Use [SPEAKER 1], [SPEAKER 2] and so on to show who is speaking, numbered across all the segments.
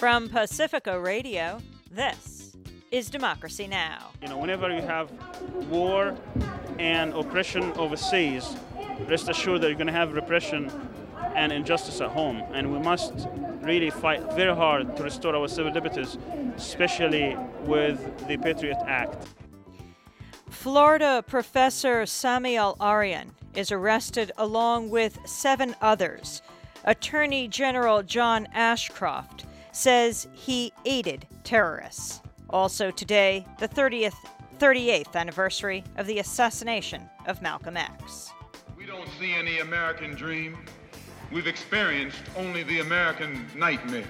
[SPEAKER 1] From Pacifica Radio, this is Democracy Now!
[SPEAKER 2] Whenever you have war and oppression overseas, rest assured that you're going to have repression and injustice at home. And we must really fight very hard to restore our civil liberties, especially with the Patriot Act.
[SPEAKER 1] Florida professor Sami Al-Aryan is arrested along with 7 others. Attorney General John Ashcroft says he aided terrorists. Also today, the 38th anniversary of the assassination of Malcolm X.
[SPEAKER 3] We don't see any American dream. We've experienced only the American nightmare.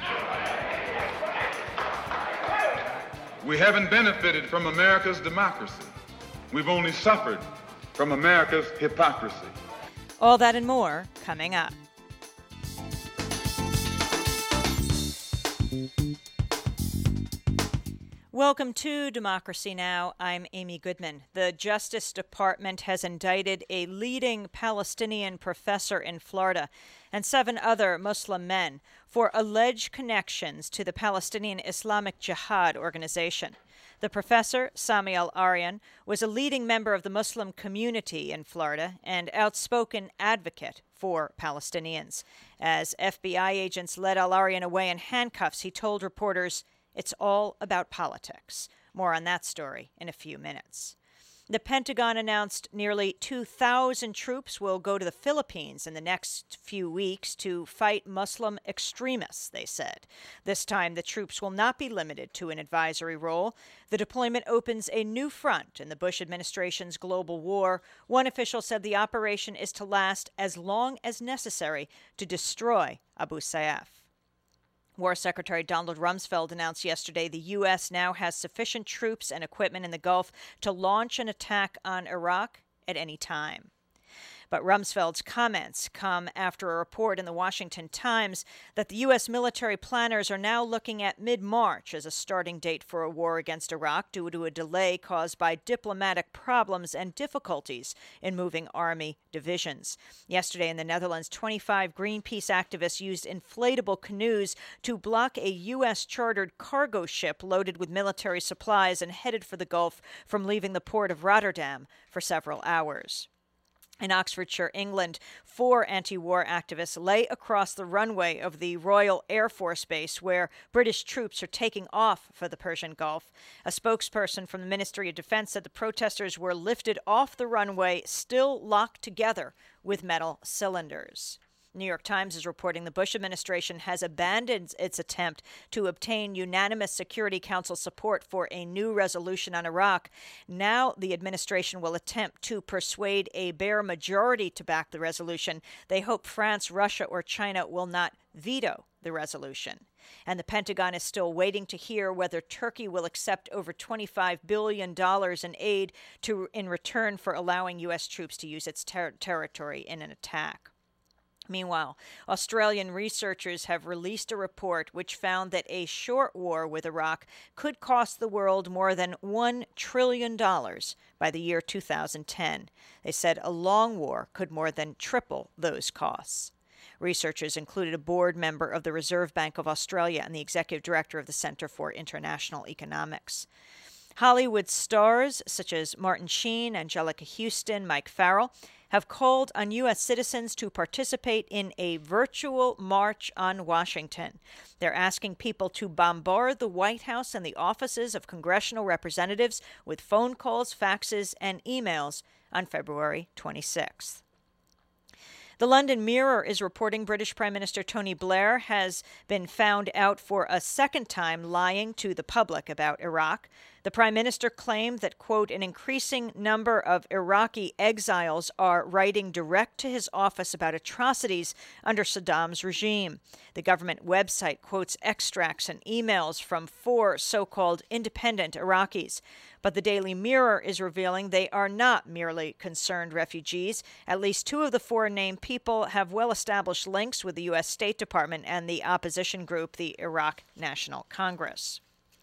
[SPEAKER 3] We haven't benefited from America's democracy. We've only suffered from America's hypocrisy.
[SPEAKER 1] All that and more coming up. Welcome to Democracy Now! I'm Amy Goodman. The Justice Department has indicted a leading Palestinian professor in Florida and 7 other Muslim men for alleged connections to the Palestinian Islamic Jihad organization. The professor, Sami Al-Aryan, was a leading member of the Muslim community in Florida and outspoken advocate for Palestinians. As FBI agents led Al-Aryan away in handcuffs, he told reporters, "It's all about politics." More on that story in a few minutes. The Pentagon announced nearly 2,000 troops will go to the Philippines in the next few weeks to fight Muslim extremists, they said. This time, the troops will not be limited to an advisory role. The deployment opens a new front in the Bush administration's global war. One official said the operation is to last as long as necessary to destroy Abu Sayyaf. War Secretary Donald Rumsfeld announced yesterday the U.S. now has sufficient troops and equipment in the Gulf to launch an attack on Iraq at any time. But Rumsfeld's comments come after a report in the Washington Times that the U.S. military planners are now looking at mid-March as a starting date for a war against Iraq due to a delay caused by diplomatic problems and difficulties in moving army divisions. Yesterday in the Netherlands, 25 Greenpeace activists used inflatable canoes to block a U.S.-chartered cargo ship loaded with military supplies and headed for the Gulf from leaving the port of Rotterdam for several hours. In Oxfordshire, England, 4 anti-war activists lay across the runway of the Royal Air Force Base where British troops are taking off for the Persian Gulf. A spokesperson from the Ministry of Defense said the protesters were lifted off the runway, still locked together with metal cylinders. New York Times is reporting the Bush administration has abandoned its attempt to obtain unanimous Security Council support for a new resolution on Iraq. Now the administration will attempt to persuade a bare majority to back the resolution. They hope France, Russia, or China will not veto the resolution. And the Pentagon is still waiting to hear whether Turkey will accept over $25 billion in aid in return for allowing U.S. troops to use its territory in an attack. Meanwhile, Australian researchers have released a report which found that a short war with Iraq could cost the world more than $1 trillion by the year 2010. They said a long war could more than triple those costs. Researchers included a board member of the Reserve Bank of Australia and the executive director of the Centre for International Economics. Hollywood stars such as Martin Sheen, Angelica Houston, Mike Farrell have called on U.S. citizens to participate in a virtual march on Washington. They're asking people to bombard the White House and the offices of congressional representatives with phone calls, faxes, and emails on February 26th. The London Mirror is reporting British Prime Minister Tony Blair has been found out for a second time lying to the public about Iraq. The Prime Minister claimed that, quote, an increasing number of Iraqi exiles are writing direct to his office about atrocities under Saddam's regime. The government website quotes extracts and emails from 4 so-called independent Iraqis. But the Daily Mirror is revealing they are not merely concerned refugees. At least 2 of the 4 named people have well-established links with the U.S. State Department and the opposition group, the Iraq National Congress.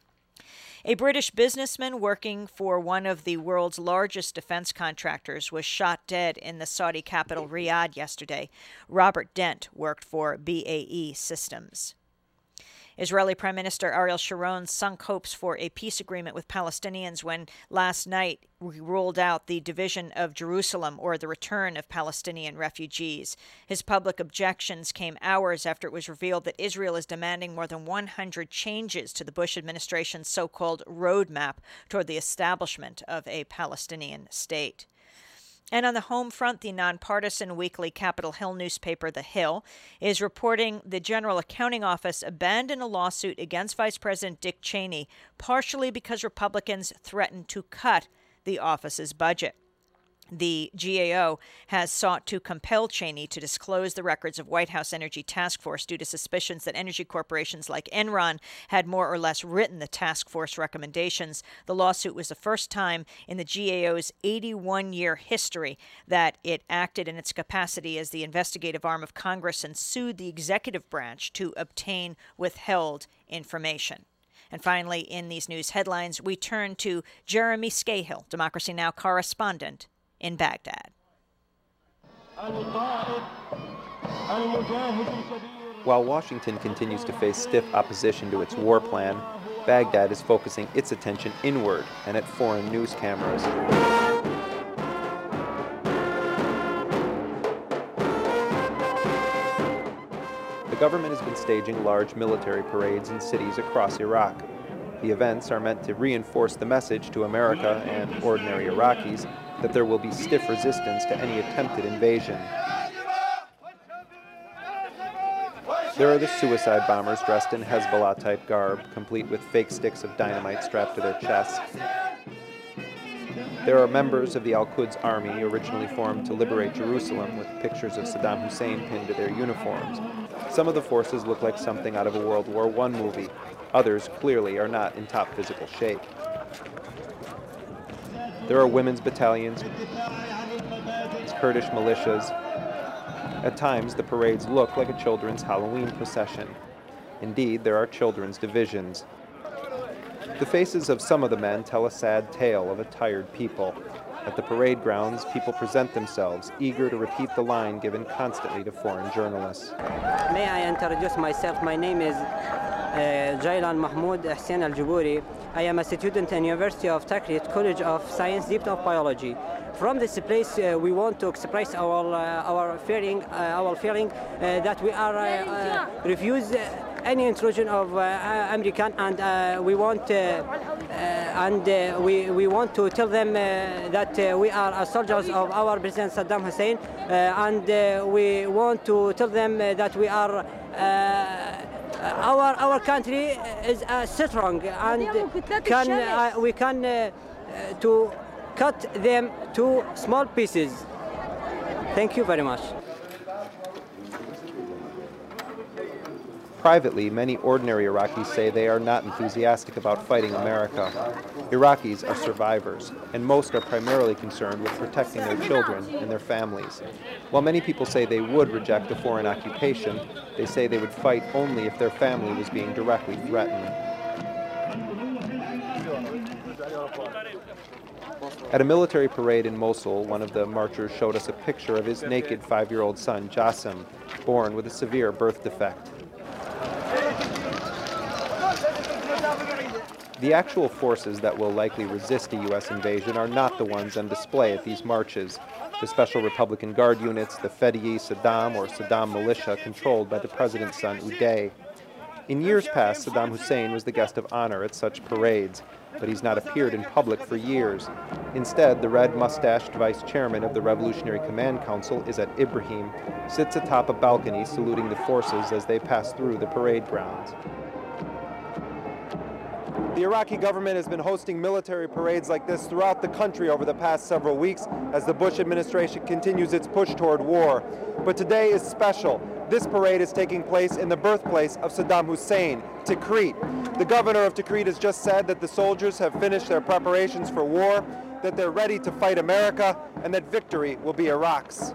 [SPEAKER 1] A British businessman working for one of the world's largest defense contractors was shot dead in the Saudi capital Riyadh yesterday. Robert Dent worked for BAE Systems. Israeli Prime Minister Ariel Sharon sunk hopes for a peace agreement with Palestinians when last night he ruled out the division of Jerusalem or the return of Palestinian refugees. His public objections came hours after it was revealed that Israel is demanding more than 100 changes to the Bush administration's so-called roadmap toward the establishment of a Palestinian state. And on the home front, the nonpartisan weekly Capitol Hill newspaper, The Hill, is reporting the General Accounting Office abandoned a lawsuit against Vice President Dick Cheney, partially because Republicans threatened to cut the office's budget. The GAO has sought to compel Cheney to disclose the records of White House Energy Task Force due to suspicions that energy corporations like Enron had more or less written the task force recommendations. The lawsuit was the first time in the GAO's 81-year history that it acted in its capacity as the investigative arm of Congress and sued the executive branch to obtain withheld information. And finally, in these news headlines, we turn to Jeremy Scahill, Democracy Now! Correspondent in Baghdad.
[SPEAKER 4] While Washington continues to face stiff opposition to its war plan, Baghdad is focusing its attention inward and at foreign news cameras. The government has been staging large military parades in cities across Iraq. The events are meant to reinforce the message to America and ordinary Iraqis that there will be stiff resistance to any attempted invasion. There are the suicide bombers dressed in Hezbollah-type garb, complete with fake sticks of dynamite strapped to their chests. There are members of the Al-Quds army originally formed to liberate Jerusalem with pictures of Saddam Hussein pinned to their uniforms. Some of the forces look like something out of a World War I movie. Others clearly are not in top physical shape. There are women's battalions, Kurdish militias. At times, the parades look like a children's Halloween procession. Indeed, there are children's divisions. The faces of some of the men tell a sad tale of a tired people. At the parade grounds, people present themselves, eager to repeat the line given constantly to foreign journalists.
[SPEAKER 5] May I introduce myself? My name is Jailan Mahmoud Hussein Al-Jubouri. I am a student in University of Tikrit College of Science, Department of Biology. From this place, we want to express our feeling that we are refuse any intrusion of American, and we want we want to tell them that we are soldiers of our President Saddam Hussein, and we want to tell them that we are. Our country is strong, and we can to cut them to small pieces. Thank you very much.
[SPEAKER 4] Privately, many ordinary Iraqis say they are not enthusiastic about fighting America. Iraqis are survivors, and most are primarily concerned with protecting their children and their families. While many people say they would reject a foreign occupation, they say they would fight only if their family was being directly threatened. At a military parade in Mosul, one of the marchers showed us a picture of his naked 5-year-old son, Jassim, born with a severe birth defect. The actual forces that will likely resist a U.S. invasion are not the ones on display at these marches. The Special Republican Guard units, the Fedi Saddam or Saddam militia controlled by the president's son, Uday. In years past, Saddam Hussein was the guest of honor at such parades, but he's not appeared in public for years. Instead, the red-mustached vice chairman of the Revolutionary Command Council, Izzat Ibrahim, sits atop a balcony saluting the forces as they pass through the parade grounds. The Iraqi government has been hosting military parades like this throughout the country over the past several weeks as the Bush administration continues its push toward war. But today is special. This parade is taking place in the birthplace of Saddam Hussein, Tikrit. The governor of Tikrit has just said that the soldiers have finished their preparations for war, that they're ready to fight America, and that victory will be Iraq's.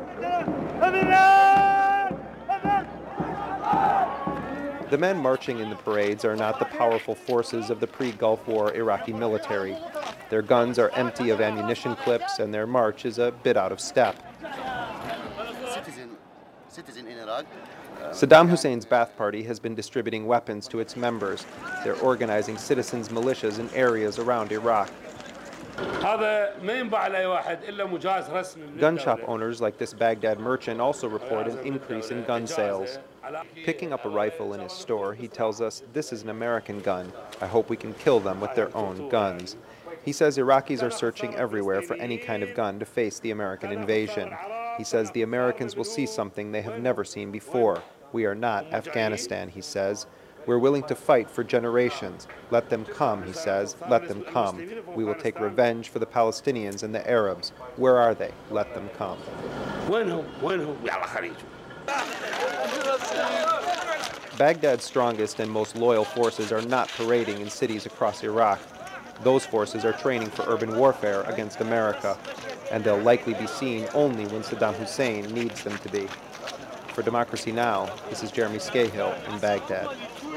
[SPEAKER 4] The men marching in the parades are not the powerful forces of the pre-Gulf War Iraqi military. Their guns are empty of ammunition clips, and their march is a bit out of step.
[SPEAKER 6] Citizen in Iraq,
[SPEAKER 4] Saddam Hussein's Ba'ath Party has been distributing weapons to its members. They're organizing citizens' militias in areas around Iraq. Gun shop owners like this Baghdad merchant also report an increase in gun sales. Picking up a rifle in his store, he tells us, "This is an American gun. I hope we can kill them with their own guns." He says Iraqis are searching everywhere for any kind of gun to face the American invasion. He says the Americans will see something they have never seen before. We are not Afghanistan, he says. We're willing to fight for generations. Let them come, he says. Let them come. We will take revenge for the Palestinians and the Arabs. Where are they? Let them come. Baghdad's strongest and most loyal forces are not parading in cities across Iraq. Those forces are training for urban warfare against America, and they'll likely be seen only when Saddam Hussein needs them to be. For Democracy Now!, this is Jeremy Scahill in Baghdad.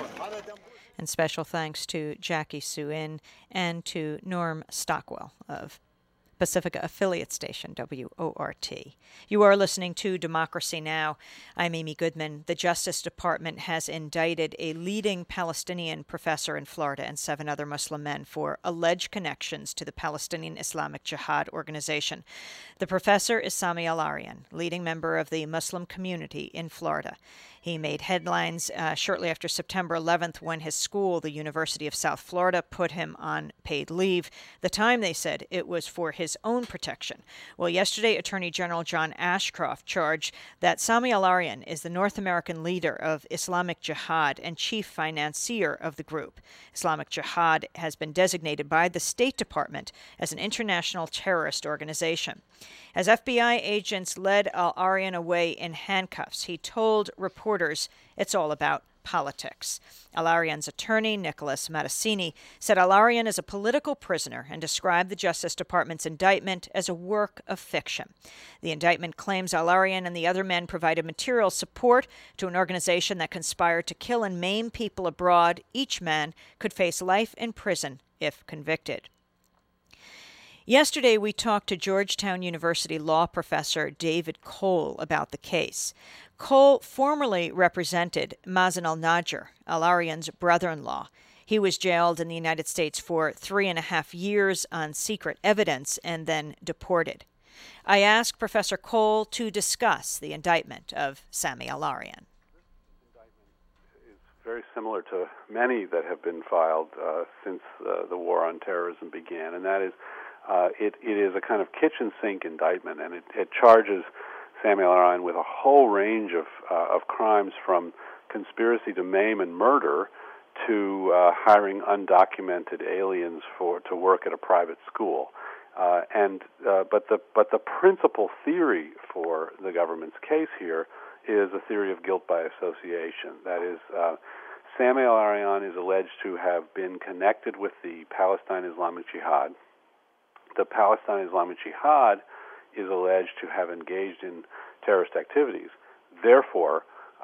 [SPEAKER 1] And special thanks to Jackie Suin and to Norm Stockwell of Pacifica affiliate station WORT. You are listening to Democracy Now! I'm Amy Goodman. The Justice Department has indicted a leading Palestinian professor in Florida and 7 other Muslim men for alleged connections to the Palestinian Islamic Jihad organization. The professor is Sami Al-Arian, leading member of the Muslim community in Florida. He made headlines shortly after September 11th when his school, the University of South Florida, put him on paid leave. The time, they said, it was for his own protection. Well, yesterday, Attorney General John Ashcroft charged that Sami Al-Arian is the North American leader of Islamic Jihad and chief financier of the group. Islamic Jihad has been designated by the State Department as an international terrorist organization. As FBI agents led Al-Arian away in handcuffs, he told reporters it's all about politics. Al-Arian's attorney, Nicholas Matasini, said Al-Arian is a political prisoner and described the Justice Department's indictment as a work of fiction. The indictment claims Al-Arian and the other men provided material support to an organization that conspired to kill and maim people abroad. Each man could face life in prison if convicted. Yesterday, we talked to Georgetown University law professor David Cole about the case. Cole formerly represented Mazen al-Najjar, Al-Arian's brother-in-law. He was jailed in the United States for 3.5 years on secret evidence and then deported. I asked Professor Cole to discuss the indictment of Sami Al-Arian.
[SPEAKER 6] Very similar to many that have been filed since the war on terrorism began, and that is it is a kind of kitchen sink indictment, and it charges Sami Al-Arian with a whole range of crimes, from conspiracy to maim and murder to hiring undocumented aliens to work at a private school. But the principal theory for the government's case here is a theory of guilt by association. That is, Sami Al-Arian is alleged to have been connected with the Palestine Islamic Jihad. The Palestine Islamic Jihad is alleged to have engaged in terrorist activities. Therefore,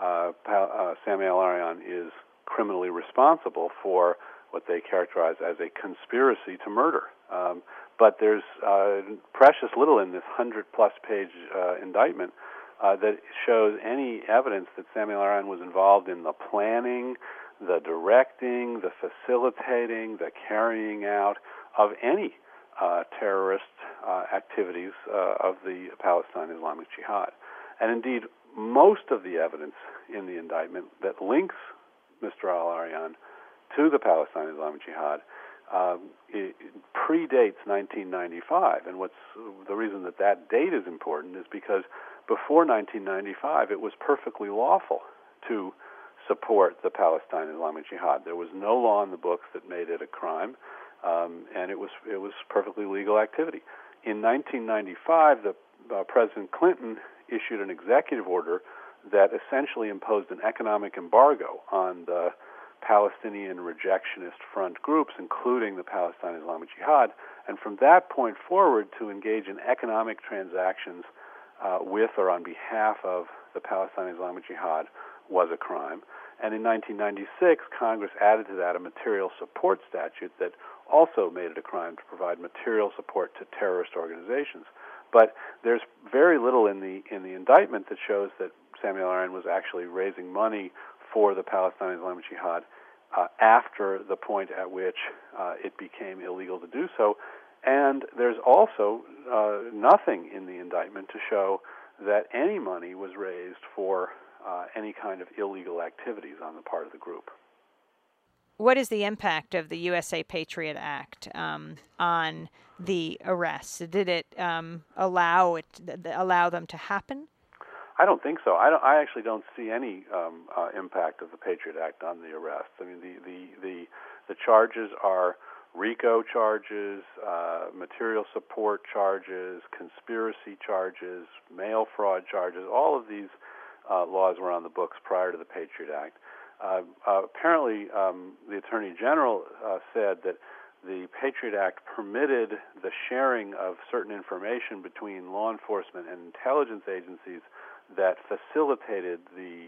[SPEAKER 6] Sami Al-Arian is criminally responsible for what they characterize as a conspiracy to murder. But there's precious little in this 100-plus page indictment that shows any evidence that Sami Al-Arian was involved in the planning, the directing, the facilitating, the carrying out of any terrorist activities of the Palestine Islamic Jihad. And indeed, most of the evidence in the indictment that links Mr. Al-Arian to the Palestine Islamic Jihad it predates 1995. And the reason that date is important is because before 1995, it was perfectly lawful to support the Palestine Islamic Jihad. There was no law in the books that made it a crime, and it was perfectly legal activity. In 1995, President Clinton issued an executive order that essentially imposed an economic embargo on the Palestinian rejectionist front groups, including the Palestine Islamic Jihad. And from that point forward, to engage in economic transactions with or on behalf of the Palestine Islamic Jihad was a crime. And in 1996, Congress added to that a material support statute that also made it a crime to provide material support to terrorist organizations. But there's very little in the indictment that shows that Samuel Arian was actually raising money for the Palestinian Islamic Jihad after the point at which it became illegal to do so. And there's also nothing in the indictment to show that any money was raised for any kind of illegal activities on the part of the group.
[SPEAKER 1] What is the impact of the USA Patriot Act on the arrests? Did it allow them to happen?
[SPEAKER 6] I don't think so. I actually don't see any impact of the Patriot Act on the arrests. I mean, the charges are RICO charges, material support charges, conspiracy charges, mail fraud charges. All of these laws were on the books prior to the Patriot Act. Apparently, the Attorney General said that the Patriot Act permitted the sharing of certain information between law enforcement and intelligence agencies that facilitated the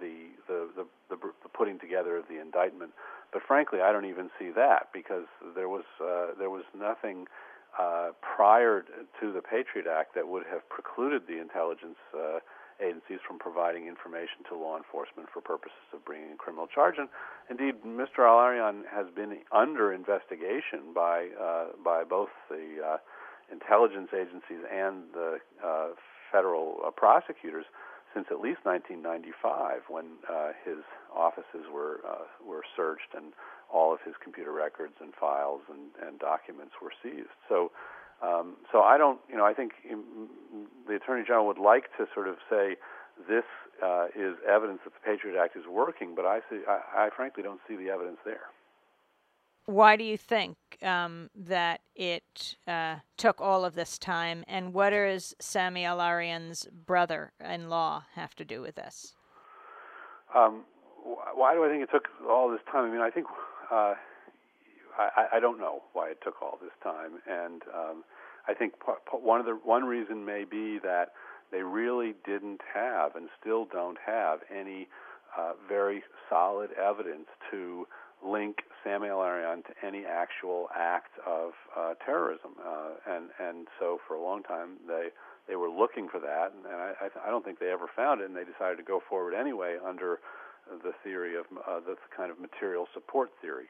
[SPEAKER 6] putting together of the indictment. But frankly, I don't even see that, because there was nothing prior to the Patriot Act that would have precluded the intelligence agencies from providing information to law enforcement for purposes of bringing a criminal charge. And indeed, Mr. Al-Arian has been under investigation by both the intelligence agencies and the federal prosecutors since at least 1995, when his offices were searched and all of his computer records and files and documents were seized. So I don't, I think the Attorney General would like to sort of say this is evidence that the Patriot Act is working, but I frankly don't see the evidence there.
[SPEAKER 1] Why do you think that it took all of this time, and what does Sami Al-Arian's brother-in-law have to do with this?
[SPEAKER 6] Why do I think it took all this time? I mean, I think I don't know why it took all this time, and I think one reason may be that they really didn't have and still don't have any very solid evidence to link Sami Al-Arian to any actual act of terrorism, and so for a long time they were looking for that, and I don't think they ever found it, and they decided to go forward anyway under the theory of the kind of material support theory.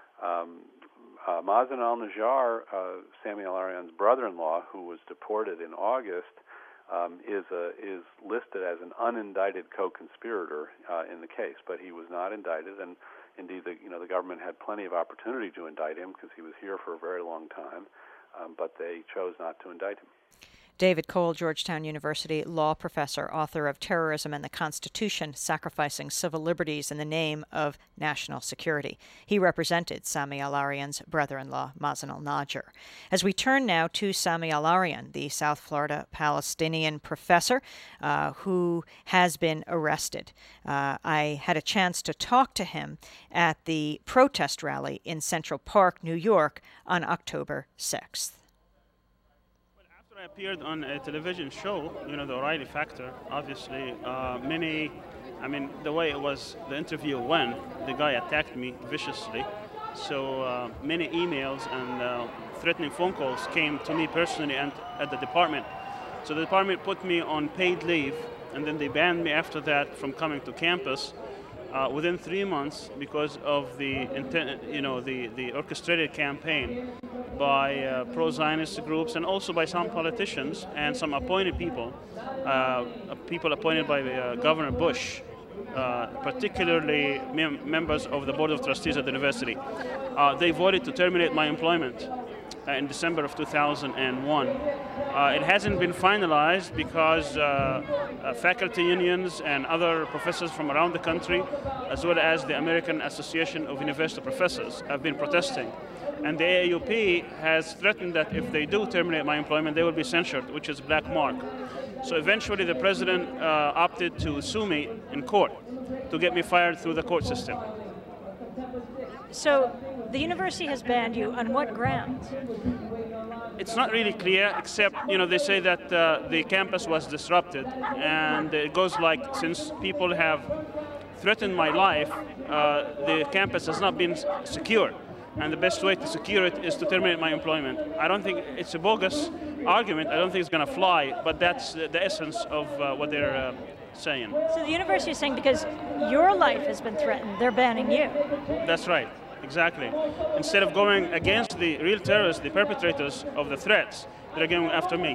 [SPEAKER 6] Mazen al-Najjar, Sami Al-Arian's brother-in-law, who was deported in August, is listed as an unindicted co-conspirator in the case, but he was not indicted, and indeed, the government had plenty of opportunity to indict him because he was here for a very long time, but they chose not to indict him.
[SPEAKER 1] David Cole, Georgetown University law professor, author of Terrorism and the Constitution, Sacrificing Civil Liberties in the Name of National Security. He represented Sami Al-Arian's brother-in-law, Mazen al-Najjar. As we turn now to Sami Al-Arian, the South Florida Palestinian professor who has been arrested. I had a chance to talk to him at the protest rally in Central Park, New York on October 6th.
[SPEAKER 2] I appeared on a television show, the O'Reilly Factor. Obviously, the way the interview went, the guy attacked me viciously. So many emails and threatening phone calls came to me personally and at the department. So the department put me on paid leave, and then they banned me after that from coming to campus within 3 months because of the orchestrated campaign by pro-Zionist groups and also by some politicians and some appointed people appointed by Governor Bush, particularly members of the Board of Trustees at the university. They voted to terminate my employment in December of 2001. It hasn't been finalized because faculty unions and other professors from around the country, as well as the American Association of University Professors, have been protesting. And the AAUP has threatened that if they do terminate my employment, they will be censured, which is black mark. So eventually the president opted to sue me in court to get me fired through the court system.
[SPEAKER 1] So the university has banned you on what grounds?
[SPEAKER 2] It's not really clear, except, they say that the campus was disrupted. And it goes like, since people have threatened my life, the campus has not been secure. And the best way to secure it is to terminate my employment. I don't think it's a bogus argument. I don't think it's going to fly, but that's the essence of what they're saying.
[SPEAKER 7] So the university is saying because your life has been threatened, they're banning you.
[SPEAKER 2] That's right, exactly. Instead of going against the real terrorists, the perpetrators of the threats, they're going after me.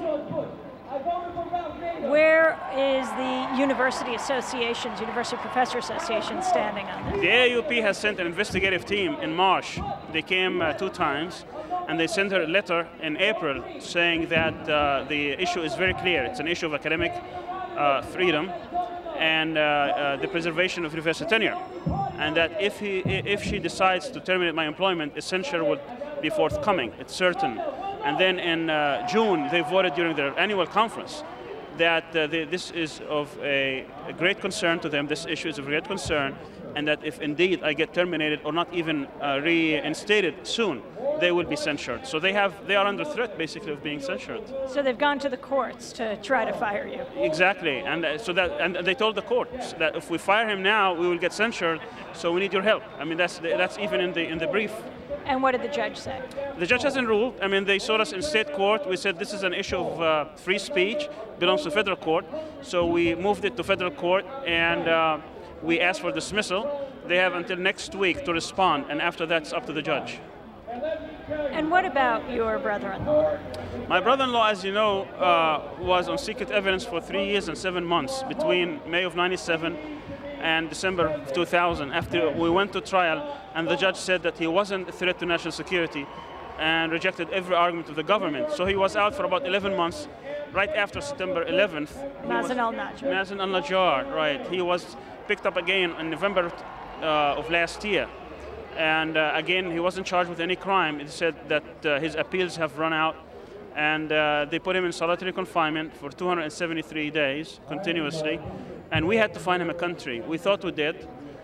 [SPEAKER 7] Where is the University Professor Association standing on this?
[SPEAKER 2] The AAUP has sent an investigative team in March. They came 2 times, and they sent her a letter in April saying that the issue is very clear. It's an issue of academic freedom and the preservation of university tenure. And that if she decides to terminate my employment, censure would be forthcoming. It's certain. And then in June, they voted during their annual conference that this is of a great concern to them. This issue is of great concern, and that if indeed I get terminated or not even reinstated soon, they will be censured. So they are under threat, basically, of being censured.
[SPEAKER 7] So they've gone to the courts to try to fire you.
[SPEAKER 2] Exactly, and they told the courts that if we fire him now, we will get censured. So we need your help. I mean, that's even in the brief.
[SPEAKER 7] And what did the judge say?
[SPEAKER 2] The judge hasn't ruled. I mean, they saw us in state court. We said this is an issue of free speech, belongs to federal court. So we moved it to federal court, and we asked for dismissal. They have until next week to respond, and after that, it's up to the judge.
[SPEAKER 7] And what about your brother-in-law?
[SPEAKER 2] My brother-in-law, as you know, was on secret evidence for 3 years and 7 months between May of '97 and December of 2000, after we went to trial, and the judge said that he wasn't a threat to national security and rejected every argument of the government. So he was out for about 11 months. Right after September 11th,
[SPEAKER 7] Mazen al-Najjar.
[SPEAKER 2] Mazen al-Najjar, right. He was picked up again in November of last year. And again, he wasn't charged with any crime. It said that his appeals have run out, and they put him in solitary confinement for 273 days continuously. And we had to find him a country. We thought we did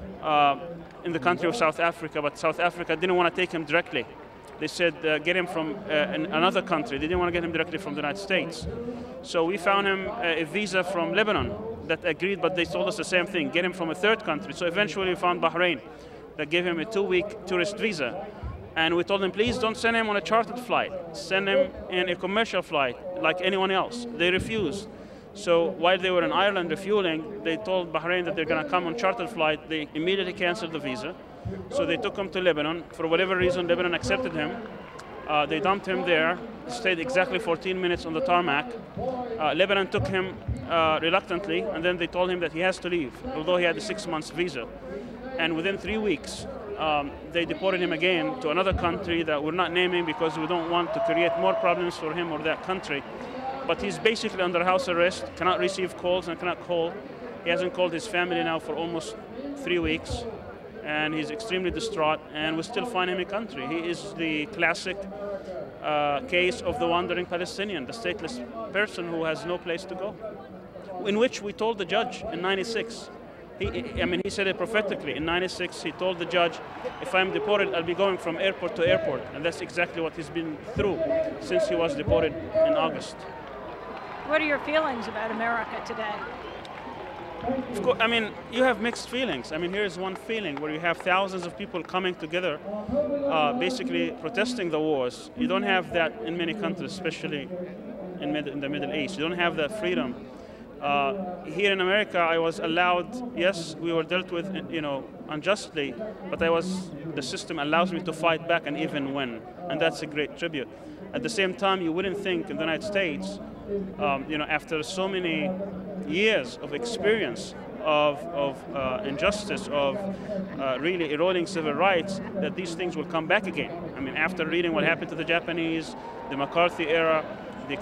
[SPEAKER 2] in the country of South Africa, but South Africa didn't want to take him directly. They said get him from another country. They didn't want to get him directly from the United States. So we found him a visa from Lebanon that agreed, but they told us the same thing, get him from a third country. So eventually we found Bahrain that gave him a 2-week tourist visa. And we told him, please don't send him on a chartered flight. Send him in a commercial flight like anyone else. They refused. So while they were in Ireland refueling, they told Bahrain that they're going to come on chartered flight. They immediately canceled the visa. So they took him to Lebanon. For whatever reason, Lebanon accepted him. They dumped him there, stayed exactly 14 minutes on the tarmac. Lebanon took him reluctantly, and then they told him that he has to leave, although he had a 6-month visa. And within 3 weeks, they deported him again to another country that we're not naming because we don't want to create more problems for him or that country. But he's basically under house arrest, cannot receive calls and cannot call. He hasn't called his family now for almost 3 weeks, and he's extremely distraught, and we still find him a country. He is the classic case of the wandering Palestinian, the stateless person who has no place to go, in which we told the judge in '96. He said it prophetically. In '96, he told the judge, if I'm deported, I'll be going from airport to airport. And that's exactly what he's been through since he was deported in August.
[SPEAKER 7] What are your feelings about America today?
[SPEAKER 2] Of course, you have mixed feelings. Here's one feeling where you have thousands of people coming together, basically protesting the wars. You don't have that in many countries, especially in the Middle East. You don't have that freedom. Here in America, I was allowed, yes, we were dealt with, unjustly, but the system allows me to fight back and even win, and that's a great tribute. At the same time, you wouldn't think in the United States, after so many years of experience of injustice, of really eroding civil rights, that these things will come back again. After reading what happened to the Japanese, the McCarthy era, the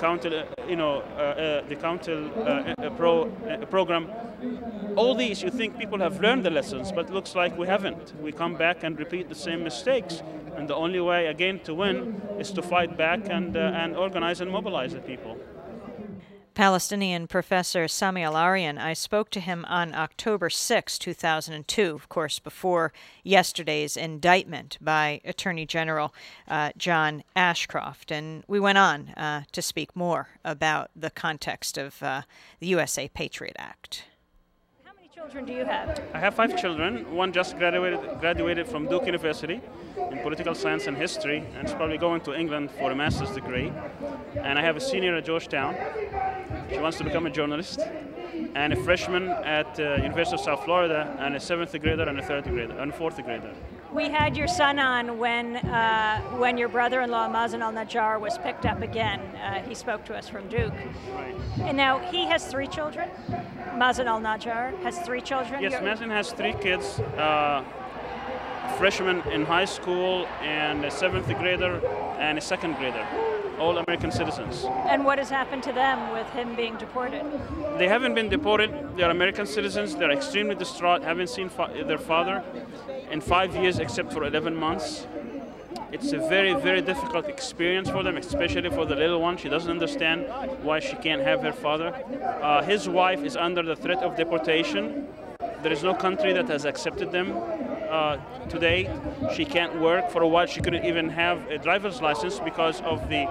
[SPEAKER 2] program, all these, you think people have learned the lessons, but it looks like we haven't. We come back and repeat the same mistakes, and the only way, again, to win is to fight back and organize and mobilize the people.
[SPEAKER 1] Palestinian professor Sami Al-Arian. I spoke to him on October 6, 2002, of course, before yesterday's indictment by Attorney General John Ashcroft. And we went on to speak more about the context of the USA Patriot Act.
[SPEAKER 7] How many children do you have?
[SPEAKER 2] I have 5 children. One just graduated from Duke University in political science and history, and is probably going to England for a master's degree. And I have a senior at Georgetown. She wants to become a journalist. and a freshman at University of South Florida, and a 7th grader and a 3rd grader and 4th grader.
[SPEAKER 7] We had your son on when your brother-in-law Mazen al-Najjar was picked up again. He spoke to us from Duke.
[SPEAKER 2] Right.
[SPEAKER 7] And now he has 3 children. Mazen al-Najjar has 3 children.
[SPEAKER 2] Yes, Mazen has 3 kids. Freshman in high school, and a 7th grader and a 2nd grader, all American citizens.
[SPEAKER 7] And what has happened to them with him being deported?
[SPEAKER 2] They haven't been deported. They're American citizens. They're extremely distraught, haven't seen their father in 5 years except for 11 months. It's a very, very difficult experience for them, especially for the little one. She doesn't understand why she can't have her father. His wife is under the threat of deportation. There is no country that has accepted them today. She can't work. For a while, she couldn't even have a driver's license because of the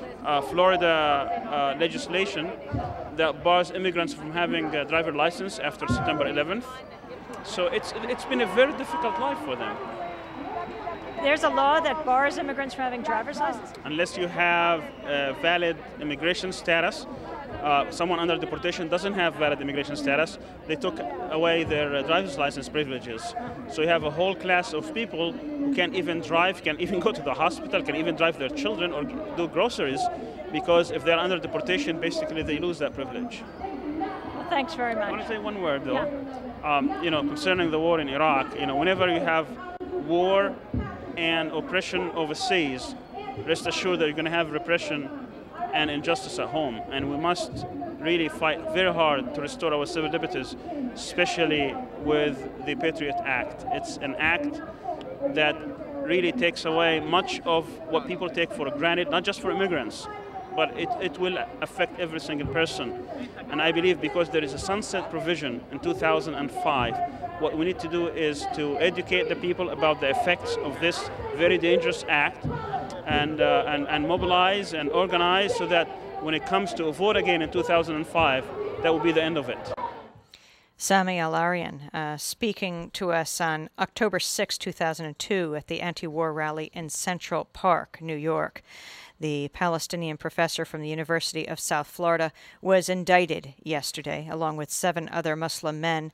[SPEAKER 2] Florida legislation that bars immigrants from having a driver's license after September 11th. So it's been a very difficult life for them.
[SPEAKER 7] There's a law that bars immigrants from having driver's license?
[SPEAKER 2] Unless you have valid immigration status. Someone under deportation doesn't have valid immigration status. They took away their driver's license privileges. So you have a whole class of people who can't even drive, can't even go to the hospital, can't even drive their children or do groceries, because if they're under deportation, basically they lose that privilege.
[SPEAKER 7] Well, thanks very much.
[SPEAKER 2] I want to say one word, though.
[SPEAKER 7] Yeah.
[SPEAKER 2] Concerning the war in Iraq, whenever you have war and oppression overseas, rest assured that you're going to have repression and injustice at home. And we must really fight very hard to restore our civil liberties, especially with the Patriot Act. It's an act that really takes away much of what people take for granted, not just for immigrants, but it will affect every single person. And I believe because there is a sunset provision in 2005, what we need to do is to educate the people about the effects of this very dangerous act, and mobilize and organize so that when it comes to a vote again in 2005, that will be the end of it.
[SPEAKER 1] Sami Al-Arian speaking to us on October 6, 2002 at the anti-war rally in Central Park, New York. The Palestinian professor from the University of South Florida was indicted yesterday, along with 7 other Muslim men,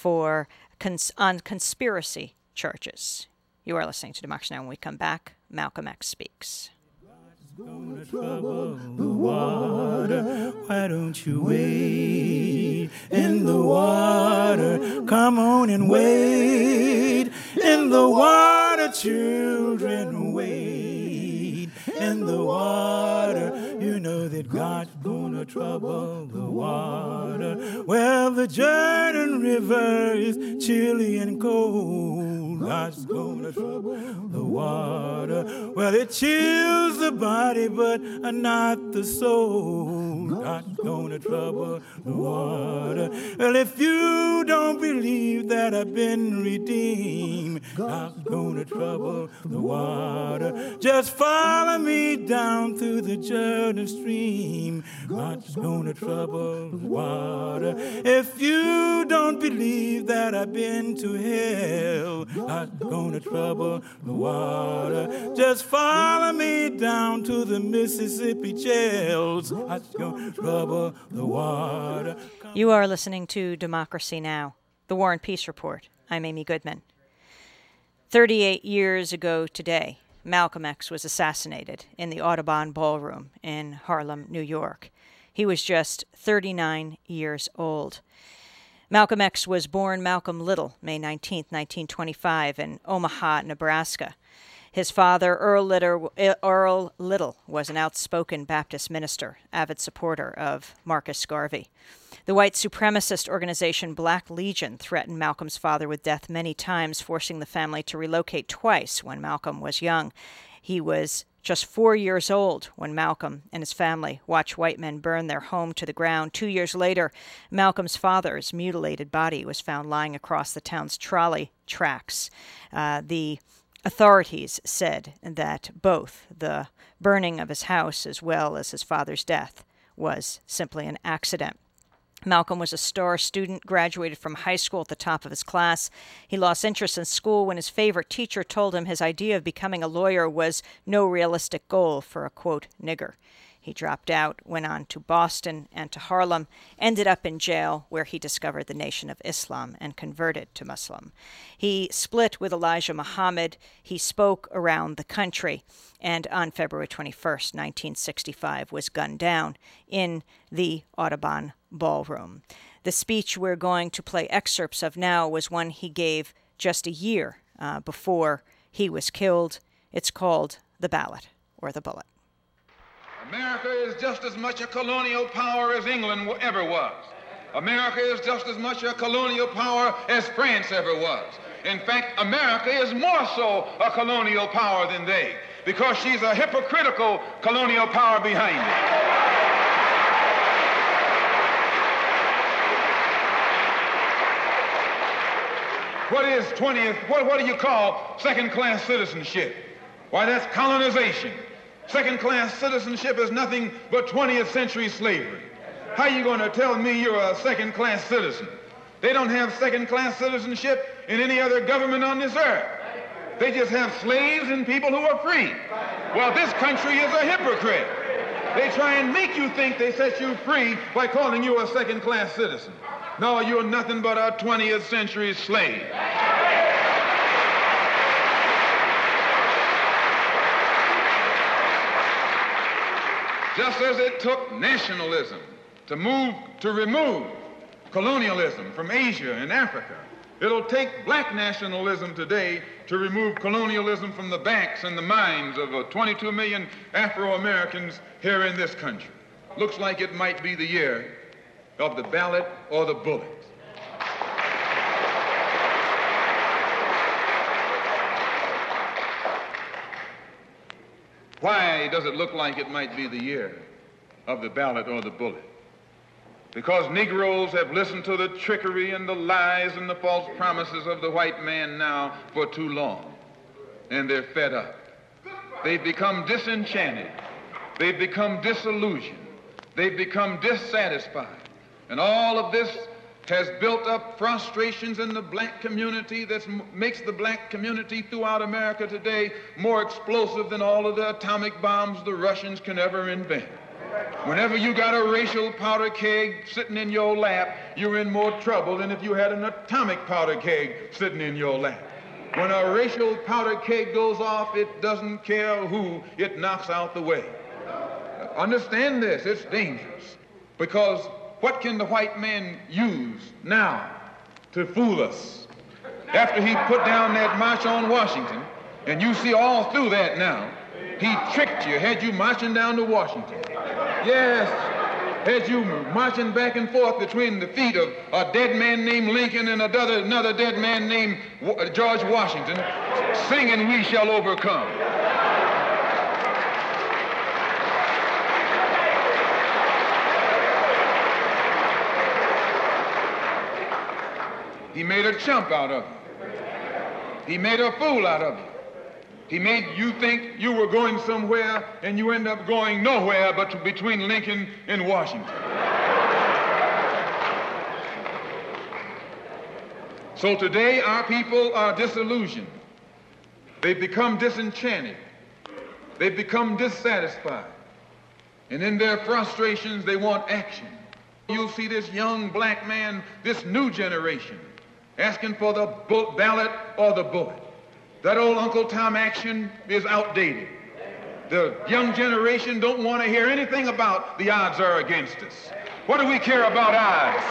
[SPEAKER 1] on conspiracy charges. You are listening to Democracy Now! When we come back, Malcolm X speaks.
[SPEAKER 8] Gonna trouble the water. Why don't you wade in the water? Come on and wade in the water, children. Wade in the water. You know that God's gonna trouble the water. Well, the Jordan River is chilly and cold. God's gonna trouble the water. Well, it chills the body, but not the soul. God's gonna trouble the water. Well, if you don't believe that I've been redeemed, God's gonna trouble the water. Just follow me down through the Jordan stream. God's gonna trouble the water. If you don't believe that I've been to hell, God's gonna trouble the water. Just follow me down to the Mississippi jails. God's gonna trouble the water.
[SPEAKER 1] You are listening to Democracy Now!, the War and Peace Report. I'm Amy Goodman. 38 years ago today, Malcolm X was assassinated in the Audubon Ballroom in Harlem, New York. He was just 39 years old. Malcolm X was born Malcolm Little, May 19, 1925, in Omaha, Nebraska. His father, Earl Little, was an outspoken Baptist minister, avid supporter of Marcus Garvey. The white supremacist organization Black Legion threatened Malcolm's father with death many times, forcing the family to relocate twice when Malcolm was young. He was just 4 years old when Malcolm and his family watched white men burn their home to the ground. 2 years later, Malcolm's father's mutilated body was found lying across the town's trolley tracks. The authorities said that both the burning of his house as well as his father's death was simply an accident. Malcolm was a star student, graduated from high school at the top of his class. He lost interest in school when his favorite teacher told him his idea of becoming a lawyer was no realistic goal for a, quote, nigger. He dropped out, went on to Boston and to Harlem, ended up in jail where he discovered the Nation of Islam and converted to Muslim. He split with Elijah Muhammad. He spoke around the country, and on February 21st, 1965, was gunned down in the Audubon Ballroom. The speech we're going to play excerpts of now was one he gave just a year before he was killed. It's called The Ballot or The Bullet.
[SPEAKER 3] America is just as much a colonial power as England ever was. America is just as much a colonial power as France ever was. In fact, America is more so a colonial power than they, because she's a hypocritical colonial power behind it. What is 20th, what do you call second-class citizenship? Why, that's colonization. Second-class citizenship is nothing but 20th century slavery. How are you going to tell me you're a second-class citizen? They don't have second-class citizenship in any other government on this earth. They just have slaves and people who are free. Well, this country is a hypocrite. They try and make you think they set you free by calling you a second-class citizen. No, you're nothing but a 20th century slave. Just as it took nationalism to remove colonialism from Asia and Africa, it'll take black nationalism today to remove colonialism from the backs and the minds of 22 million Afro-Americans here in this country. Looks like it might be the year of the ballot or the bullet. Why does it look like it might be the year of the ballot or the bullet? Because Negroes have listened to the trickery and the lies and the false promises of the white man now for too long, and they're fed up. They've become disenchanted. They've become disillusioned. They've become dissatisfied. And all of this has built up frustrations in the black community that makes the black community throughout America today more explosive than all of the atomic bombs the Russians can ever invent. Whenever you got a racial powder keg sitting in your lap, you're in more trouble than if you had an atomic powder keg sitting in your lap. When a racial powder keg goes off, it doesn't care who it knocks out the way. Understand this, it's dangerous, because what can the white man use now to fool us? After he put down that march on Washington, and you see all through that now, he tricked you, had you marching down to Washington. Yes, had you marching back and forth between the feet of a dead man named Lincoln and another dead man named George Washington, singing "We Shall Overcome." He made a chump out of you. He made a fool out of you. He made you think you were going somewhere, and you end up going nowhere but between Lincoln and Washington. So today our people are disillusioned. They've become disenchanted. They've become dissatisfied. And in their frustrations, they want action. You'll see this young black man, this new generation, asking for the ballot or the bullet. That old Uncle Tom action is outdated. The young generation don't want to hear anything about the odds are against us. What do we care about odds?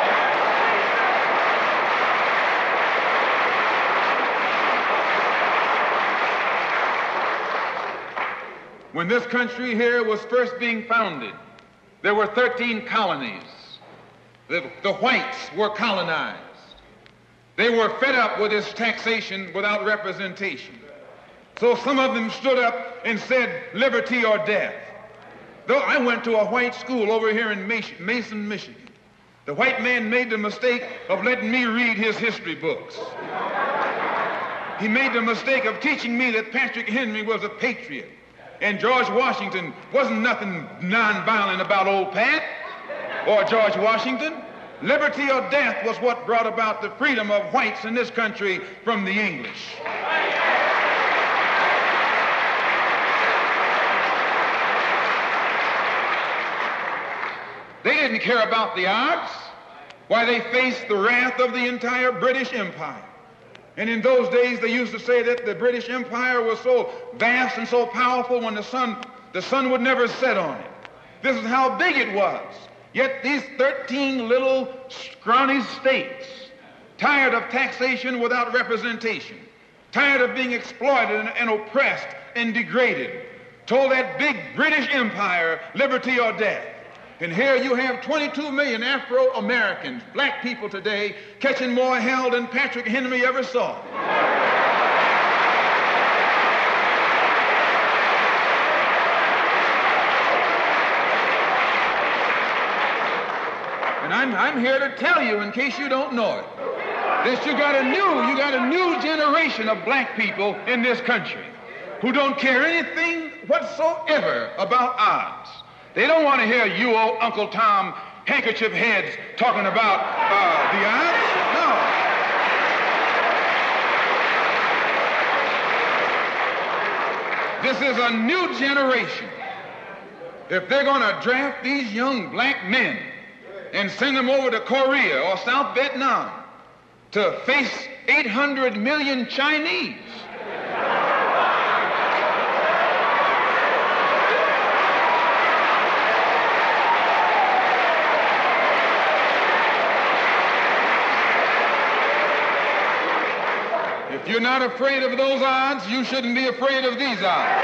[SPEAKER 3] When this country here was first being founded, there were 13 colonies. The whites were colonized. They were fed up with this taxation without representation. So some of them stood up and said, liberty or death. Though I went to a white school over here in Mason, Michigan. The white man made the mistake of letting me read his history books. He made the mistake of teaching me that Patrick Henry was a patriot and George Washington wasn't nothing nonviolent about old Pat or George Washington. Liberty or death was what brought about the freedom of whites in this country from the English. didn't care about the odds. Why, they faced the wrath of the entire British Empire. And in those days, they used to say that the British Empire was so vast and so powerful when the sun would never set on it. This is how big it was. Yet these 13 little scrawny states, tired of taxation without representation, tired of being exploited and oppressed and degraded, told that big British Empire, liberty or death. And here you have 22 million Afro-Americans, black people today, catching more hell than Patrick Henry ever saw. And I'm here to tell you, in case you don't know it, that you got a new generation of black people in this country who don't care anything whatsoever about odds. They don't want to hear you old Uncle Tom handkerchief heads talking about the odds. No. This is a new generation. If they're going to draft these young black men and send them over to Korea or South Vietnam to face 800 million Chinese, if you're not afraid of those odds, you shouldn't be afraid of these odds.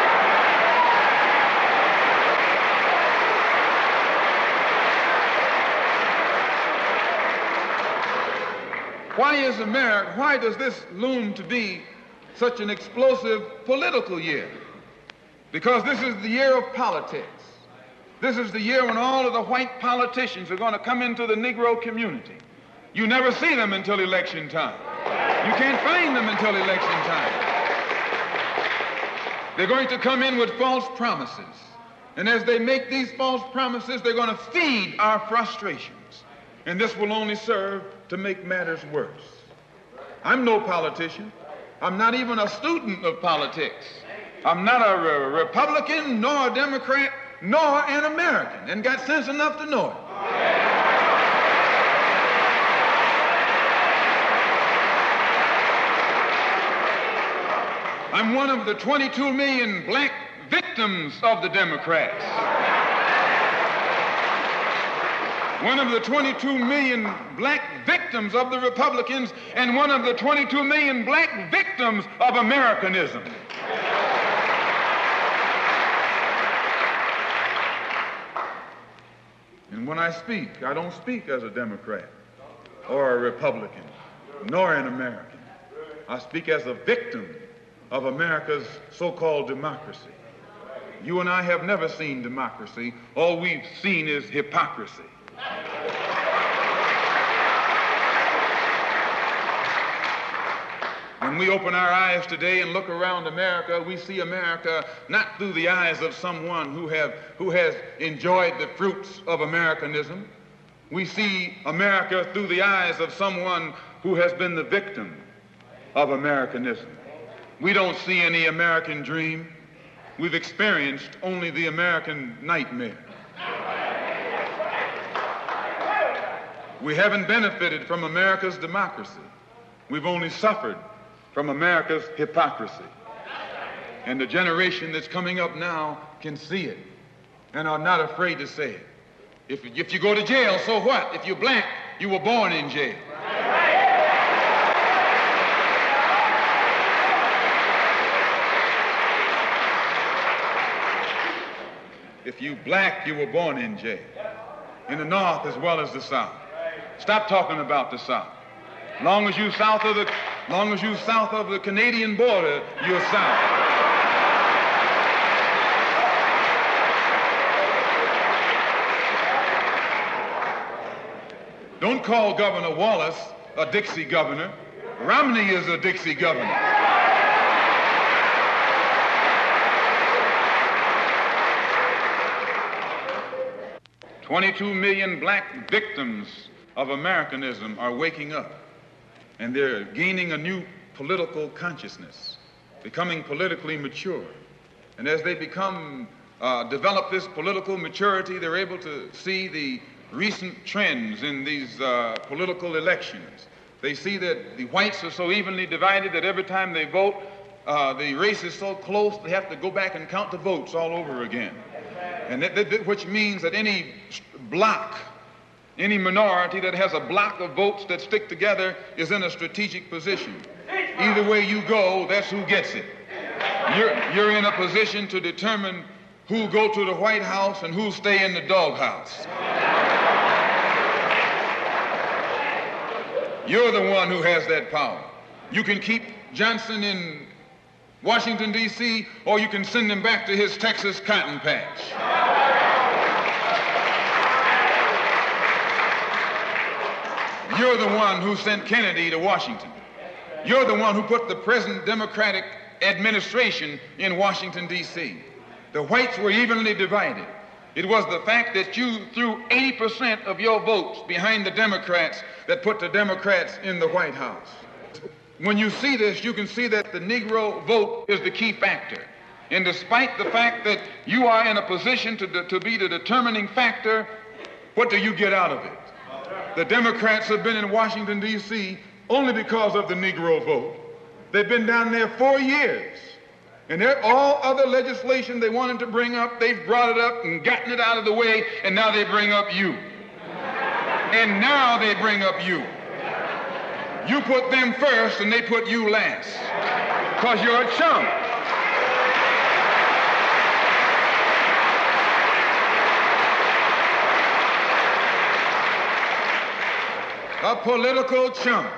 [SPEAKER 3] Why does this loom to be such an explosive political year? Because this is the year of politics. This is the year when all of the white politicians are going to come into the Negro community. You never see them until election time. You can't find them until election time. They're going to come in with false promises. And as they make these false promises, they're going to feed our frustrations. And this will only serve to make matters worse. I'm no politician. I'm not even a student of politics. I'm not a Republican, nor a Democrat, nor an American, and got sense enough to know it. I'm one of the 22 million black victims of the Democrats. One of the 22 million black victims of the Republicans, and one of the 22 million black victims of Americanism. And when I speak, I don't speak as a Democrat or a Republican, nor an American. I speak as a victim of America's so-called democracy. You and I have never seen democracy. All we've seen is hypocrisy. When we open our eyes today and look around America, we see America not through the eyes of someone who has enjoyed the fruits of Americanism. We see America through the eyes of someone who has been the victim of Americanism. We don't see any American dream. We've experienced only the American nightmare. We haven't benefited from America's democracy. We've only suffered from America's hypocrisy. And the generation that's coming up now can see it and are not afraid to say it. If you go to jail, so what? If you're black, you were born in jail. If you black, you were born in jail. In the North as well as the South. Stop talking about the South. Long as you south of the Canadian border, you're South. Don't call Governor Wallace a Dixie governor. Romney is a Dixie governor. "22 million black victims of Americanism are waking up, and they're gaining a new political consciousness, becoming politically mature. And as they develop this political maturity, they're able to see recent trends in these political elections. They see that the whites are so evenly divided that every time they vote, the race is so close they have to go back and count the votes all over again. And which means that any block, any minority that has a block of votes that stick together is in a strategic position. Either way you go, that's who gets it. You're in a position to determine who go to the White House and who stay in the doghouse. You're the one who has that power. You can keep Johnson in Washington, D.C., or you can send him back to his Texas cotton patch. You're the one who sent Kennedy to Washington. You're the one who put the present Democratic administration in Washington, D.C. The whites were evenly divided. It was the fact that you threw 80% of your votes behind the Democrats that put the Democrats in the White House. When you see this, you can see that the Negro vote is the key factor. And despite the fact that you are in a position to be the determining factor, what do you get out of it? The Democrats have been in Washington, D.C. only because of the Negro vote. They've been down there 4 years. And all other legislation they wanted to bring up, they've brought it up and gotten it out of the way, and now they bring up you. And now they bring up you. You put them first and they put you last. Because you're a chump. A political chump.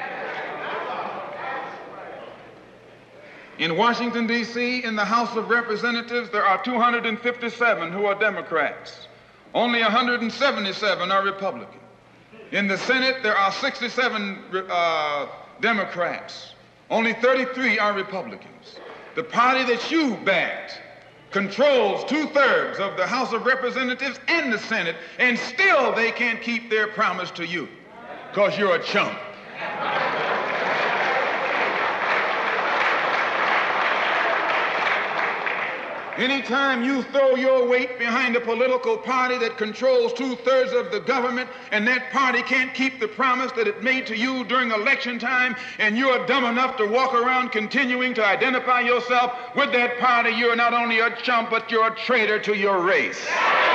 [SPEAKER 3] In Washington, D.C., in the House of Representatives, there are 257 who are Democrats. Only 177 are Republican. In the Senate, there are 67 Democrats. Only 33 are Republicans. The party that you backed controls 2/3 of the House of Representatives and the Senate, and still they can't keep their promise to you because you're a chump. Anytime you throw your weight behind a political party that controls 2/3 of the government and that party can't keep the promise that it made to you during election time, and you're dumb enough to walk around continuing to identify yourself with that party, you're not only a chump, but you're a traitor to your race.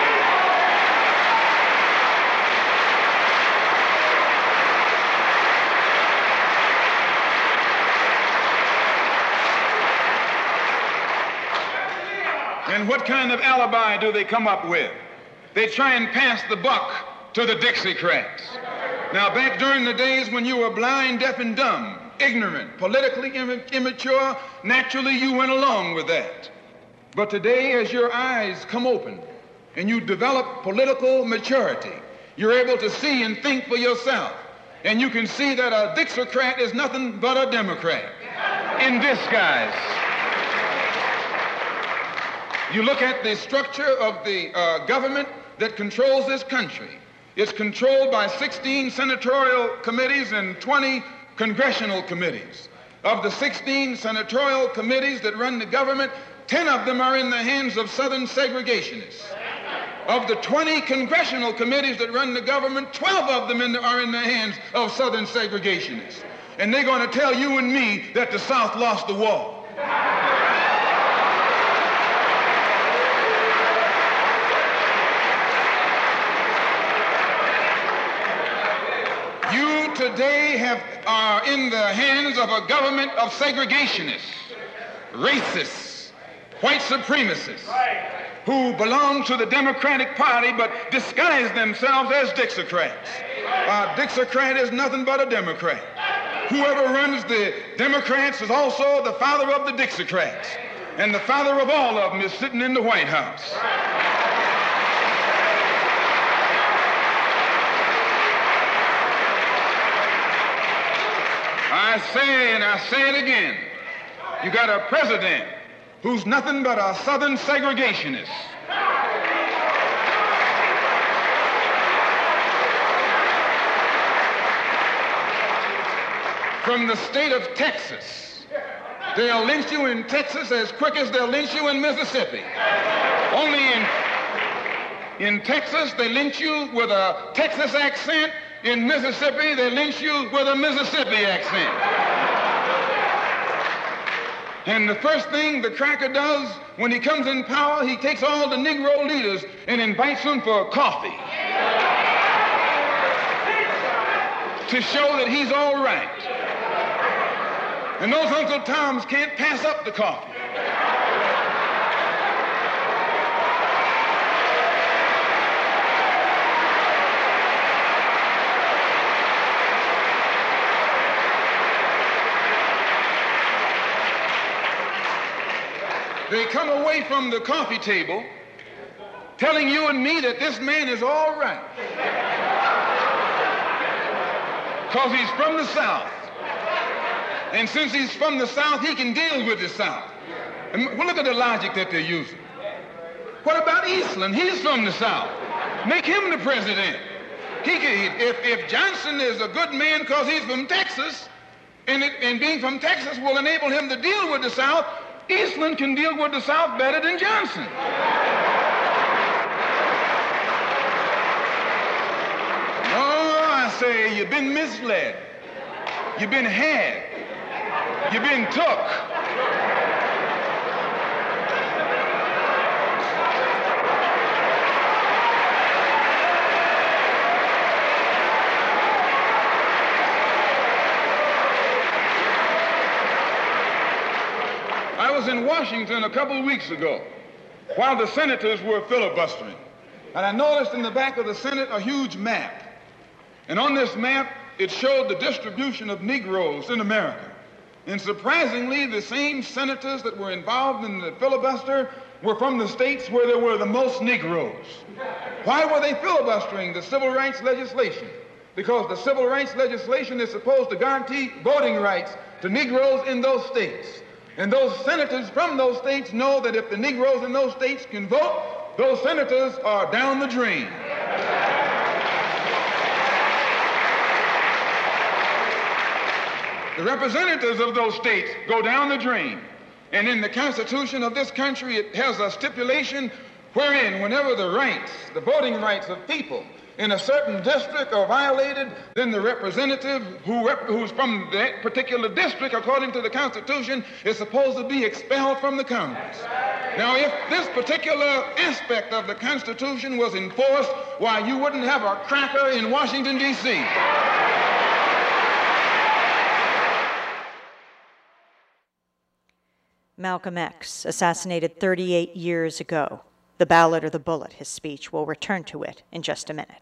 [SPEAKER 3] And what kind of alibi do they come up with? They try and pass the buck to the Dixiecrats. Now, back during the days when you were blind, deaf, and dumb, ignorant, politically immature, naturally you went along with that. But today, as your eyes come open and you develop political maturity, you're able to see and think for yourself. And you can see that a Dixiecrat is nothing but a Democrat in disguise. You look at the structure of the government that controls this country. It's controlled by 16 senatorial committees and 20 congressional committees. Of the 16 senatorial committees that run the government, 10 of them are in the hands of Southern segregationists. Of the 20 congressional committees that run the government, 12 of them are in the hands of Southern segregationists. And they're going to tell you and me that the South lost the war. You today are in the hands of a government of segregationists, racists, white supremacists, who belong to the Democratic Party but disguise themselves as Dixiecrats. A Dixiecrat is nothing but a Democrat. Whoever runs the Democrats is also the father of the Dixiecrats, and the father of all of them is sitting in the White House. I say, and I say it again, you got a president who's nothing but a Southern segregationist. From the state of Texas, they'll lynch you in Texas as quick as they'll lynch you in Mississippi. In Texas, they lynch you with a Texas accent. In Mississippi, they lynch you with a Mississippi accent. And the first thing the cracker does when he comes in power, he takes all the Negro leaders and invites them for coffee to show that he's all right. And those Uncle Toms can't pass up the coffee. They come away from the coffee table telling you and me that this man is all right because he's from the South. And since he's from the South, he can deal with the South. And well, look at the logic that they're using. What about Eastland? He's from the South. Make him the president. If Johnson is a good man because he's from Texas, and being from Texas will enable him to deal with the South, Eastland can deal with the South better than Johnson. Oh, I say, you've been misled. You've been had. You've been took. I was in Washington a couple of weeks ago while the senators were filibustering. And I noticed in the back of the Senate a huge map. And on this map, it showed the distribution of Negroes in America. And surprisingly, the same senators that were involved in the filibuster were from the states where there were the most Negroes. Why were they filibustering the civil rights legislation? Because the civil rights legislation is supposed to guarantee voting rights to Negroes in those states. And those senators from those states know that if the Negroes in those states can vote, those senators are down the drain. The representatives of those states go down the drain. And in the Constitution of this country, it has a stipulation wherein whenever the rights, the voting rights of people in a certain district are violated, then the representative who's from that particular district, according to the Constitution, is supposed to be expelled from the Congress. Now, if this particular aspect of the Constitution was enforced, why, you wouldn't have a cracker in Washington, D.C.
[SPEAKER 1] Malcolm X, assassinated 38 years ago. The ballot or the bullet, his speech. We'll return to it in just a minute.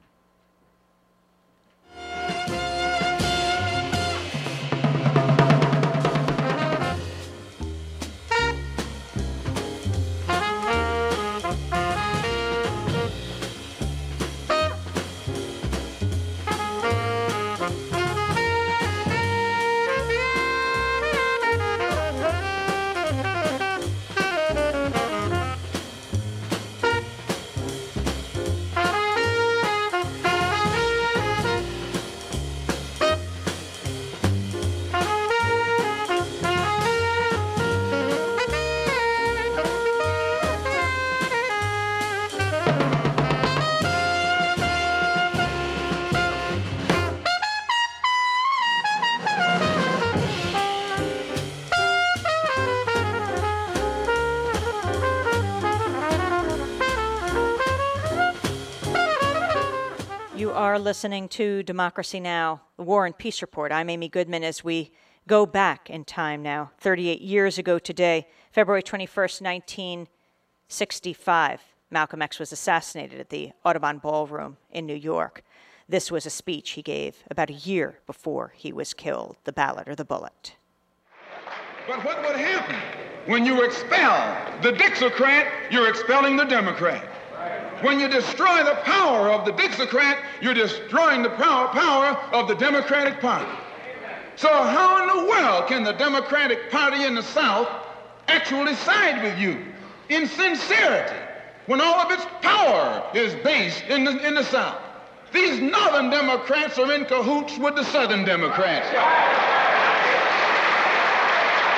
[SPEAKER 1] Are listening to Democracy Now!, the War and Peace Report. I'm Amy Goodman as we go back in time now, 38 years ago today, February 21st, 1965. Malcolm X was assassinated at the Audubon Ballroom in New York. This was a speech he gave about a year before he was killed, the ballot or the bullet.
[SPEAKER 3] But what would happen when you expel the Dixiecrat, you're expelling the Democrat. When you destroy the power of the Dixiecrat, you're destroying the power of the Democratic Party. So how in the world can the Democratic Party in the South actually side with you in sincerity when all of its power is based in the South? These Northern Democrats are in cahoots with the Southern Democrats.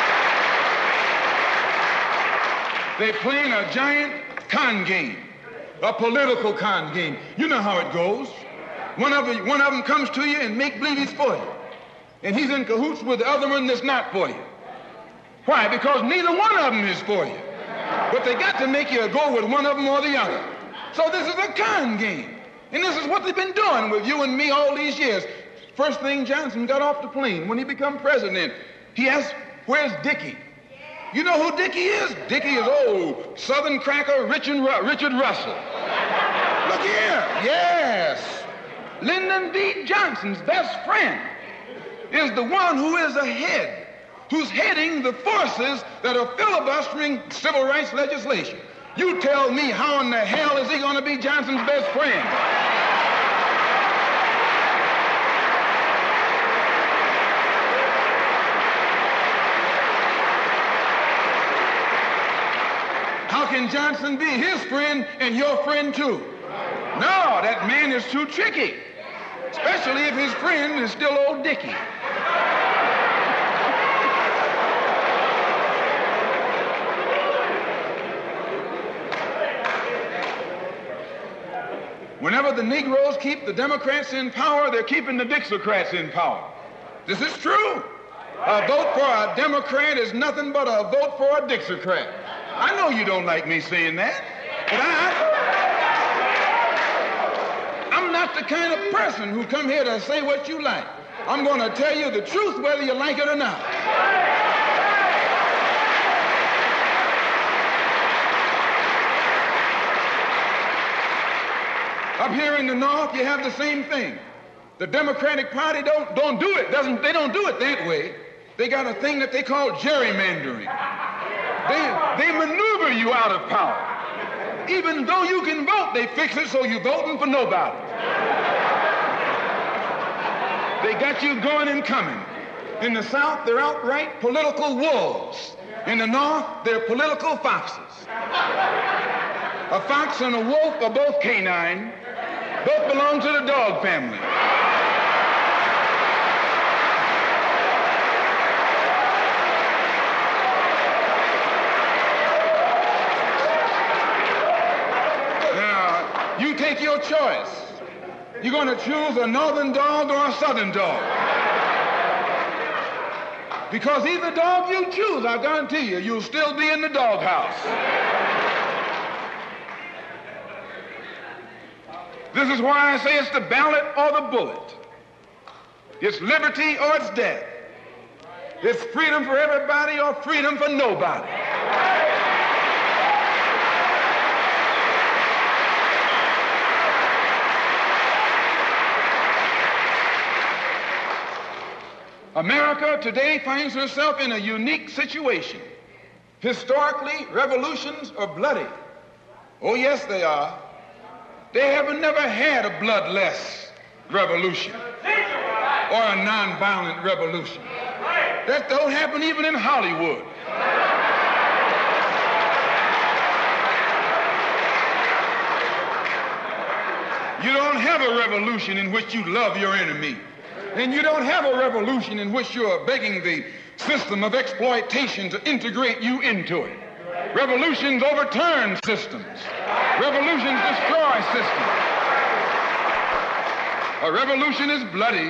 [SPEAKER 3] They're playing a giant con game. A political con game. You know how it goes. One of them comes to you and make believe he's for you. And he's in cahoots with the other one that's not for you. Why? Because neither one of them is for you. But they got to make you go with one of them or the other. So this is a con game. And this is what they've been doing with you and me all these years. First thing Johnson got off the plane, when he became president, he asked, where's Dickie? You know who Dickie is? Dickie is old Southern cracker Richard Russell. Look here. Yes. Lyndon B. Johnson's best friend is the one who is ahead, who's heading the forces that are filibustering civil rights legislation. You tell me, how in the hell is he going to be Johnson's best friend? How can Johnson be his friend and your friend too? No, that man is too tricky, especially if his friend is still old Dickie. Whenever the Negroes keep the Democrats in power, they're keeping the Dixiecrats in power. This is true. A vote for a Democrat is nothing but a vote for a Dixiecrat. I know you don't like me saying that, but I'm not the kind of person who come here to say what you like. I'm going to tell you the truth whether you like it or not. Up here in the North, you have the same thing. The Democratic Party don't do it. They don't do it that way. They got a thing that they call gerrymandering. They maneuver you out of power. Even though you can vote, they fix it so you're voting for nobody. They got you going and coming. In the South, they're outright political wolves. In the North, they're political foxes. A fox and a wolf are both canine. Both belong to the dog family. Now, you take your choice. You're going to choose a northern dog or a southern dog. Because either dog you choose, I guarantee you, you'll still be in the doghouse. This is why I say it's the ballot or the bullet. It's liberty or it's death. It's freedom for everybody or freedom for nobody. America today finds herself in a unique situation. Historically, revolutions are bloody. Oh, yes, they are. They have never had a bloodless revolution or a nonviolent revolution. That don't happen even in Hollywood. You don't have a revolution in which you love your enemy. And you don't have a revolution in which you are begging the system of exploitation to integrate you into it. Revolutions overturn systems. Revolutions destroy systems. A revolution is bloody.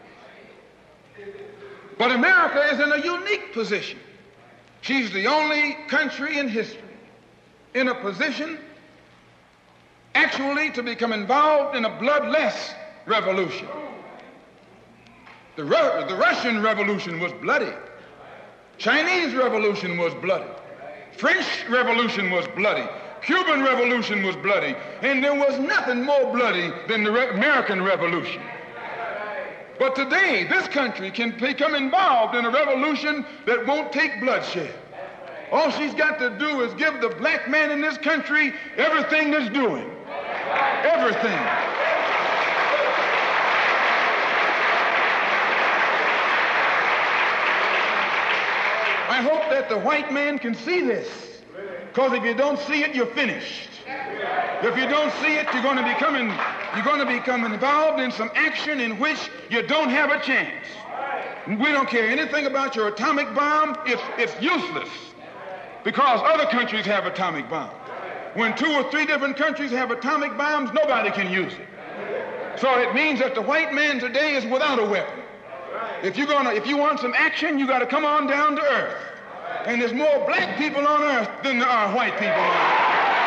[SPEAKER 3] But America is in a unique position. She's the only country in history in a position actually to become involved in a bloodless revolution. The Russian Revolution was bloody. Chinese Revolution was bloody. French Revolution was bloody. Cuban Revolution was bloody. And there was nothing more bloody than the American Revolution. But today, this country can become involved in a revolution that won't take bloodshed. All she's got to do is give the black man in this country everything that's doing. Everything. I hope that the white man can see this, because if you don't see it, you're finished. If you don't see it, you're going to become involved in some action in which you don't have a chance. We don't care anything about your atomic bomb. It's useless, because other countries have atomic bombs. When 2 or 3 different countries have atomic bombs, nobody can use it. So it means that the white man today is without a weapon. If you want some action, you got to come on down to earth. And there's more black people on earth than there are white people on earth.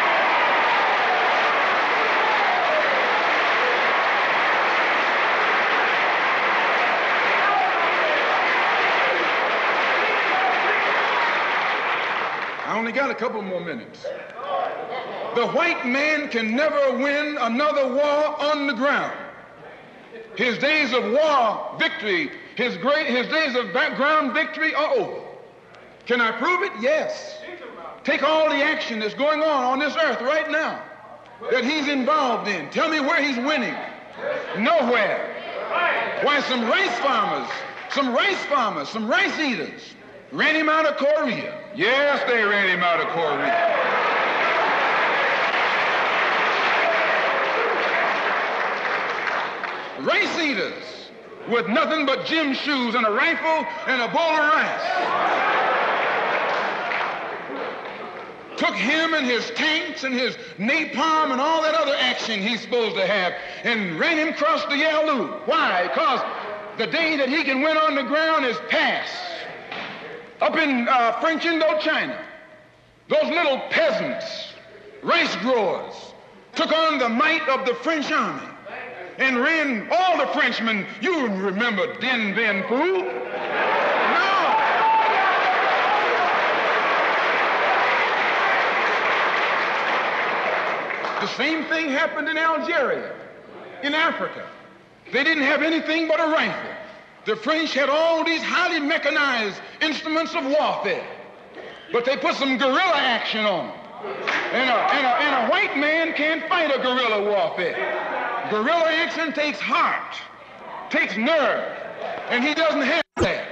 [SPEAKER 3] I only got a couple more minutes. The white man can never win another war on the ground. His days of war victory, his days of ground victory are over. Can I prove it? Yes. Take all the action that's going on this earth right now that he's involved in. Tell me where he's winning. Nowhere. Why, some rice farmers, some rice eaters ran him out of Korea. Yes, they ran him out of Korea. Rice eaters with nothing but gym shoes and a rifle and a bowl of rice took him and his tanks and his napalm and all that other action he's supposed to have and ran him across the Yalu. Why? Because the day that he can win on the ground is past. Up in French Indochina, those little peasants, rice growers, took on the might of the French army and ran all the Frenchmen. You remember Dien Bien Phu? No. The same thing happened in Algeria, in Africa. They didn't have anything but a rifle. The French had all these highly mechanized instruments of warfare, but they put some guerrilla action on them. And a white man can't fight a guerrilla warfare. Guerrilla action takes heart, takes nerve, and he doesn't have that.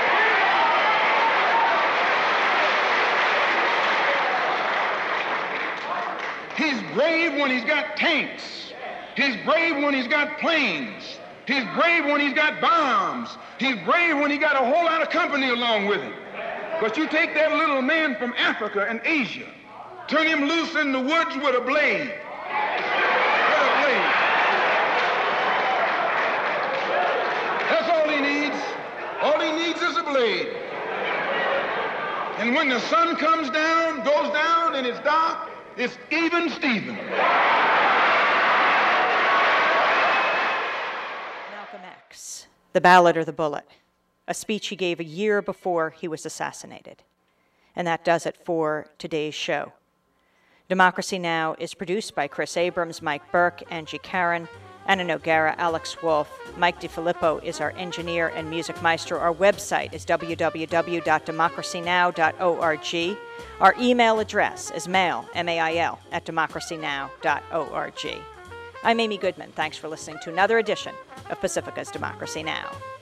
[SPEAKER 3] He's brave when he's got tanks. He's brave when he's got planes. He's brave when he's got bombs. He's brave when he got a whole lot of company along with him. But you take that little man from Africa and Asia, turn him loose in the woods with a blade. That's all he needs. All he needs is a blade. And when the sun comes down, goes down, and it's dark, it's even Steven.
[SPEAKER 1] Malcolm X, The Ballot or the Bullet, a speech he gave a year before he was assassinated. And that does it for today's show. Democracy Now! Is produced by Chris Abrams, Mike Burke, Angie Karen, Anna Noguera, Alex Wolf. Mike DiFilippo is our engineer and music maestro. Our website is www.democracynow.org. Our email address is mail, M-A-I-L, @democracynow.org. I'm Amy Goodman. Thanks for listening to another edition of Pacifica's Democracy Now!